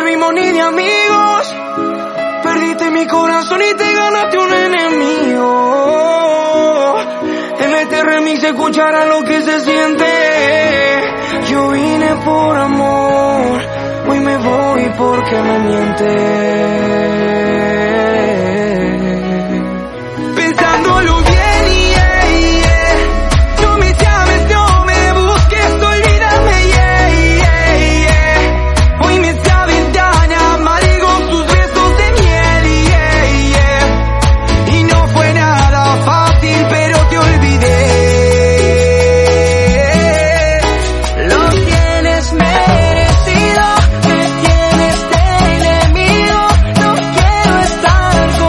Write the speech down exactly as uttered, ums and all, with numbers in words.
servimos ni de amigos. Perdiste mi corazón y te ganaste un enemigo. En este remix se escuchará lo que se siente. Yo vine por amor, hoy me voy porque me mientes.